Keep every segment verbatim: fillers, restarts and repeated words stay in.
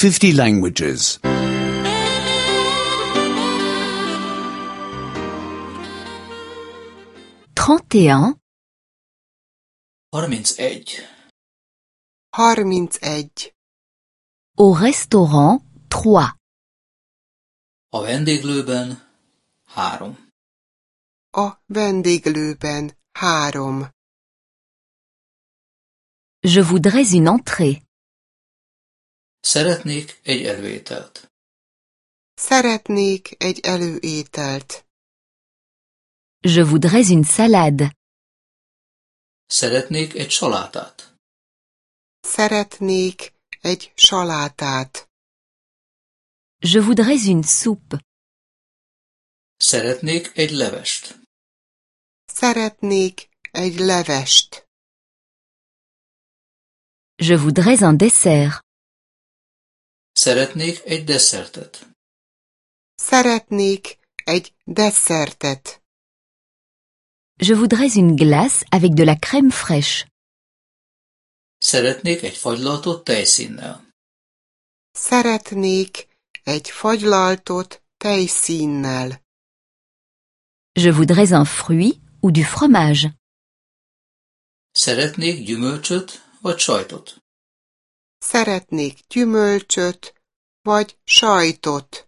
fifty languages. trente et un, harmincegy. harmincegy. au restaurant trois, A vendéglőben három. A vendéglőben három. je voudrais une entrée, Szeretnék egy előételt. Szeretnék egy előételt. je voudrais une salade, Szeretnék egy salátát. Szeretnék egy salátát. je voudrais une soupe, Szeretnék egy levest. Szeretnék egy levest. je voudrais un dessert, Szeretnék egy desszertet. Szeretnék egy desszertet. je voudrais une glace avec de la crème fraîche, Szeretnék egy fagylaltot tejszínnel. Szeretnék egy fagylaltot tejszínnel. je voudrais un fruit ou du fromage, Szeretnék gyümölcsöt vagy sajtot. Szeretnék gyümölcsöt vagy sajtot.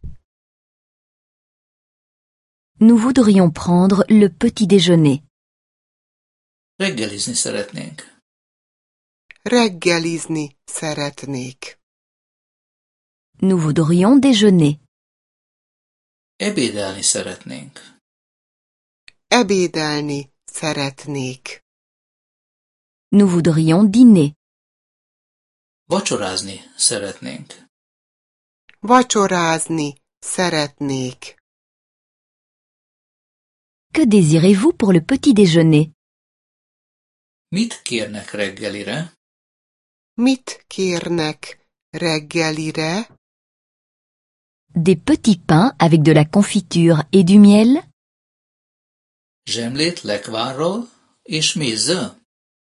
nous voudrions prendre le petit déjeuner, Reggelizni szeretnénk. Reggelizni szeretnék. nous voudrions déjeuner, Ebédelni szeretnénk. Ebédelni szeretnék. nous voudrions dîner, Vacsorázni szeretnénk. Vacsorázni szeretnék. que désirez-vous pour le petit déjeuner? Mit kérnek reggelire? Mit kérnek reggelire? Des petits pains avec de la confiture et du miel? Zsemlét lekvárral és mézzel?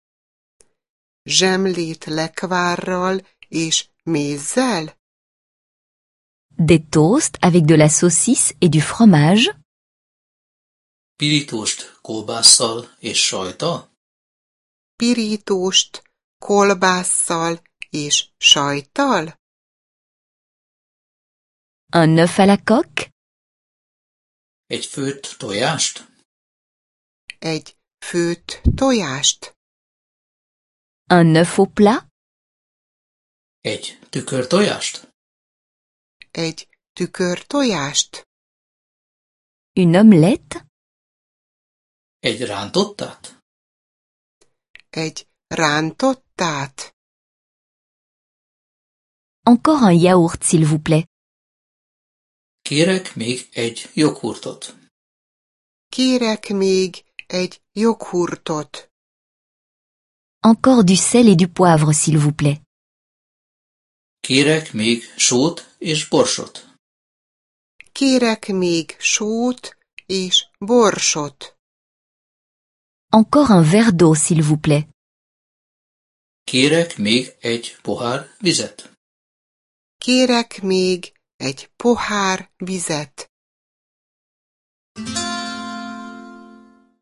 Zsemlét lekvárral és mézzel? Des toasts avec de la saucisse et du fromage? Pirítóst kolbásszal és sajttal? Pirítóst kolbásszal és sajttal? Un œuf à la coque? Egy főtt tojást? Egy főtt tojást? Un œuf au plat? Egy tükörtojást? Egy tükörtojást? Une omelette? Egy rántottát? Egy rántottát? Encore un yaourt, s'il vous plaît. Kérek még egy joghurtot. Kérek még egy joghurtot. Encore du sel et du poivre, s'il vous plaît. Kérek még sót és borsot. Kérek még sót és borsot. Encore un verre d'eau, s'il vous plaît. Kérek még egy pohár vizet. Kérek még egy pohár vizet.